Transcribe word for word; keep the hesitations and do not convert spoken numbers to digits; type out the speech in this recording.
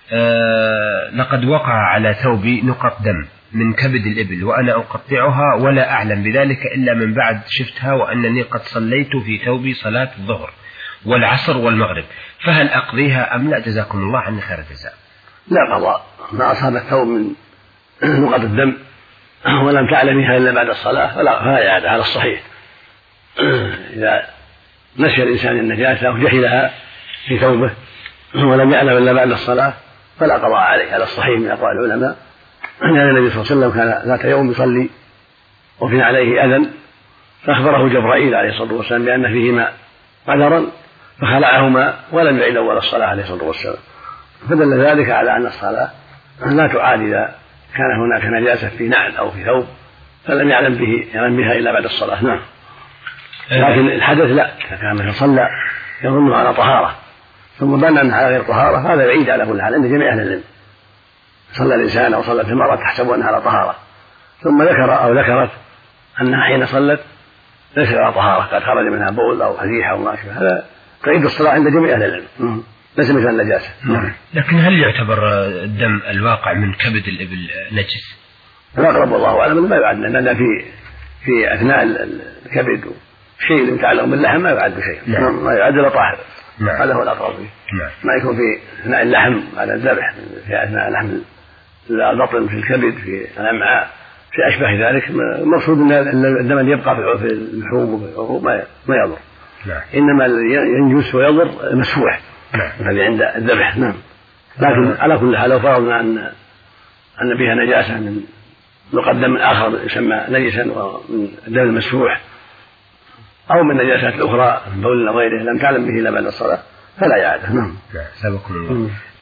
آه لقد وقع على ثوبي نقط دم من كبد الإبل وأنا أقطعها ولا أعلم بذلك إلا من بعد شفتها وأنني قد صليت في ثوبي صلاة الظهر والعصر والمغرب، فهل أقضيها أم لا؟ جزاكم الله عني خير الجزاء. لا قضاء، ما أصاب الثوب من نقط الدم ولم تعلمها إلا بعد الصلاة فلا إعادة على الصحيح. إذا نسي الإنسان النجاسة أو جهلها في ثوبه ولم يعلم إلا بعد الصلاة فلا قضاء عليه على الصحيح من أقوال العلماء، لأن النبي صلى الله عليه وسلم كان ذات يوم يصلي وفي عليه أذى فأخبره جبرائيل عليه الصلاة والسلام بأن فيهما قدرا فخلعهما ولم يعد أول الصلاة عليه الصلاة والسلام، فدل ذلك على أن الصلاة لا تعاد إذا كان هناك نجاسة في نعل أو في ثوب فلم يعلم به يعلم بها إلا بعد الصلاة. نعم. لكن الحدث لا، كان من صلى يظنه على طهارة ثم بان أنها على غير طهارة هذا بعيد على كل حال عند جميع أهل العلم. صلى الإنسان أو صلت المرأة تحسب أنها على طهارة ثم ذكر أو ذكرت أنها حين صلت ليس على طهارة قد خرج منها بول أو فزيحة أو ما أشبه، هذا تعيد الصلاة عند جميع أهل العلم ليس مثل النجاسة. لكن هل يعتبر الدم الواقع من كبد الإبل نجس؟ الأقرب والله أعلم ما يعد، لأن في في أثناء الكبد شيء يتعلق باللحم ما يعد بشيء، ما يعد إلا طاهر. نعم. هذا هو الأقرب فيه. نعم. ما يكون في أثناء اللحم على الذبح، في أثناء لحم البطن في الكبد في الأمعاء في أشبه ذلك، المقصود أن الدم اللي يبقى في اللحوم وفي العروق ما يضر. نعم. إنما ينجس ويضر مسفوح. نعم. الذي عند الذبح. نعم. لكن على كل حال لو فرضنا أن أن بها نجاسة من مقدم آخر يسمى نجسا ومن الدم المسفوح أو من النجاسات الأخرى من بول أو غيره لم تعلم به إلا بعد الصلاة فلا يعاده. نعم. سبحان الله.